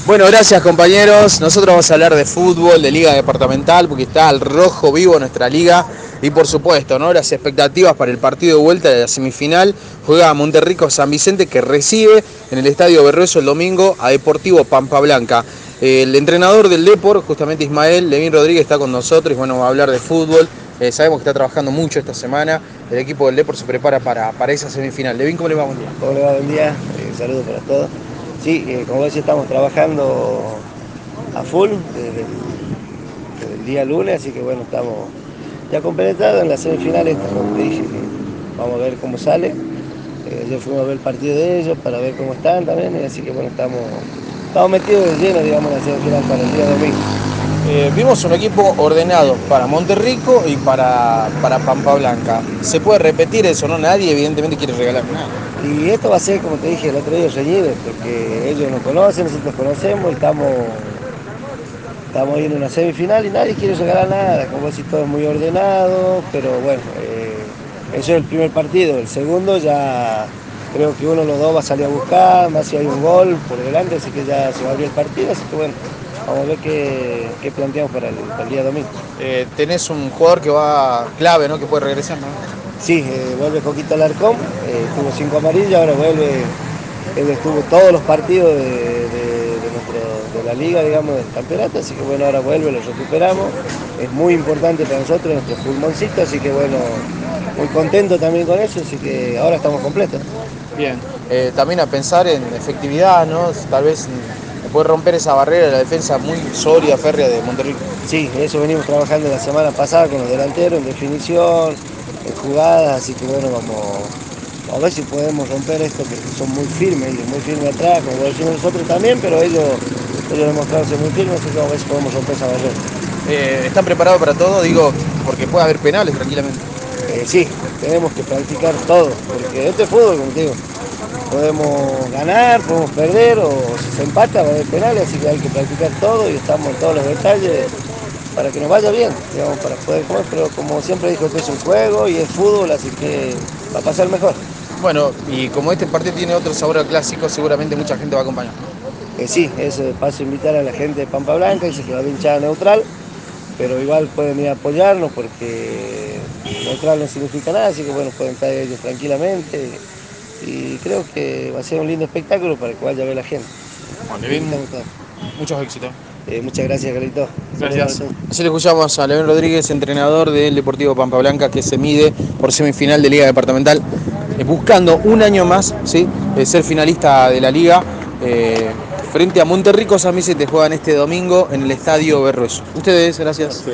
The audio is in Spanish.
Bueno, gracias compañeros. Nosotros vamos a hablar de fútbol, de liga departamental, porque está al rojo vivo nuestra liga. Y por supuesto, ¿no? Las expectativas para el partido de vuelta de la semifinal. Juega Monterrico San Vicente, que recibe en el Estadio Berrueso el domingo a Deportivo Pampa Blanca. El entrenador del Depor, justamente Ismael Levín Rodríguez, está con nosotros y bueno, va a hablar de fútbol. Sabemos que está trabajando mucho esta semana. El equipo del Depor se prepara para esa semifinal. Levín, ¿cómo le va? Buen día. ¿Cómo le va? Buen día, saludos para todos. Sí, como decía, estamos trabajando a full desde el día lunes, así que bueno, estamos ya compenetrados en la semifinal esta, como te dije, que vamos a ver cómo sale. Yo fuimos a ver el partido de ellos para ver cómo están también, así que bueno, estamos metidos de lleno, digamos, en la semifinal para el día domingo. Vimos un equipo ordenado para Monterrico y para Pampa Blanca. ¿Se puede repetir eso? No, nadie evidentemente quiere regalar nada. Y esto va a ser, como te dije el otro día, reñido, porque ellos nos conocen, nosotros conocemos, estamos ahí en una semifinal y nadie quiere regalar nada, como decir, todo es muy ordenado, pero bueno, eso es el primer partido. El segundo ya creo que uno de los dos va a salir a buscar, más si hay un gol por delante, así que ya se va a abrir el partido, así que bueno, vamos a ver qué planteamos para el día domingo. Tenés un jugador que va clave, ¿no? Que puede regresar, ¿no? Sí, vuelve Coquito Alarcón, tuvo 5 amarillas, ahora vuelve, él estuvo todos los partidos de la liga, digamos, del campeonato, así que bueno, ahora vuelve, lo recuperamos, es muy importante para nosotros, nuestro pulmoncito, así que bueno, muy contento también con eso, así que ahora estamos completos. Bien. También a pensar en efectividad, ¿no? Tal vez puede romper esa barrera de la defensa muy sólida, férrea de Monterrico. Sí, eso venimos trabajando la semana pasada con los delanteros, en definición, en jugadas, así que bueno, vamos a ver si podemos romper esto, porque son muy firmes atrás, como decimos nosotros también, pero ellos demostraron ser muy firmes, así que vamos a ver si podemos romper esa barrera. ¿Están preparados para todo? Digo, porque puede haber penales tranquilamente. Sí, tenemos que practicar todo, porque este es fútbol, como te digo, podemos ganar, podemos perder, o si se empata va a haber penales, así que hay que practicar todo y estamos en todos los detalles para que nos vaya bien, digamos, para poder comer, pero como siempre dijo, esto es un juego y es fútbol, así que va a pasar mejor. Bueno, y como este partido tiene otro sabor al clásico, seguramente mucha gente va a acompañar. Sí, eso paso a invitar a la gente de Pampa Blanca, dice que va a haber hinchada neutral, pero igual pueden ir a apoyarnos porque neutral no significa nada, así que bueno, pueden estar ellos tranquilamente y creo que va a ser un lindo espectáculo para que vaya a ver la gente. Bueno, bien, muchos éxitos. Muchas gracias, Carlito. Gracias. Así le escuchamos a Levín Rodríguez, entrenador del Deportivo Pampa Blanca, que se mide por semifinal de Liga Departamental, buscando un año más, ¿sí? Ser finalista de la Liga. Frente a Monterrico San Vicente juegan este domingo en el Estadio Berrueso. Ustedes, gracias.